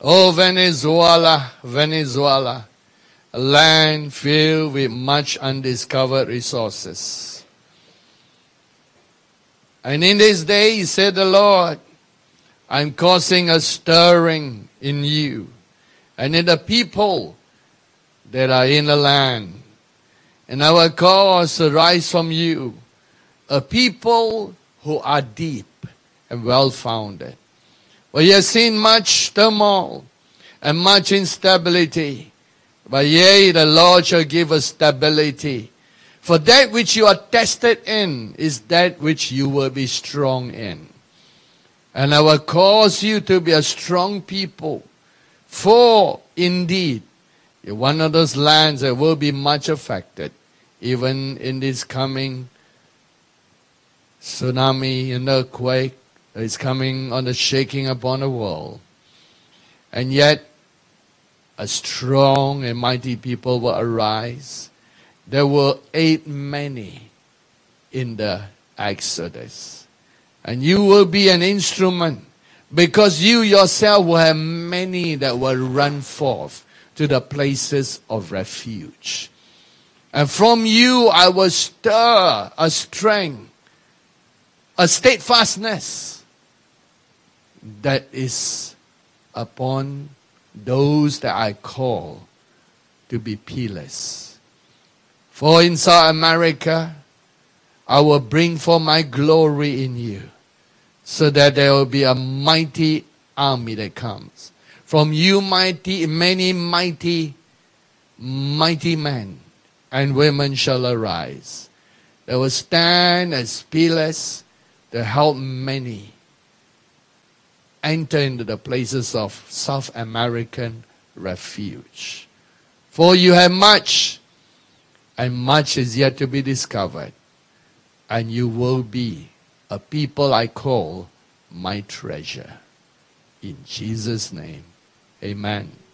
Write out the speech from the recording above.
Oh, Venezuela, Venezuela, a land filled with much undiscovered resources. And in this day, said the Lord, I'm causing a stirring in you and in the people that are in the land. And I will cause to rise from you a people who are deep and well-founded. For you have seen much turmoil and much instability. But yea, the Lord shall give us stability. For that which you are tested in is that which you will be strong in. And I will cause you to be a strong people. For indeed, in one of those lands that will be much affected, even in this coming tsunami and earthquake that is coming on the shaking upon the world. And yet, a strong and mighty people will arise. There will aid many in the Exodus. And you will be an instrument, because you yourself will have many that will run forth to the places of refuge. And from you I will stir a strength, a steadfastness that is upon those that I call to be peerless. For in South America, I will bring forth my glory in you, so that there will be a mighty army that comes. From you many mighty men and women shall arise. They will stand as peerless to help many enter into the places of South American refuge. For you have much, and much is yet to be discovered, and you will be a people I call my treasure. In Jesus' name, amen.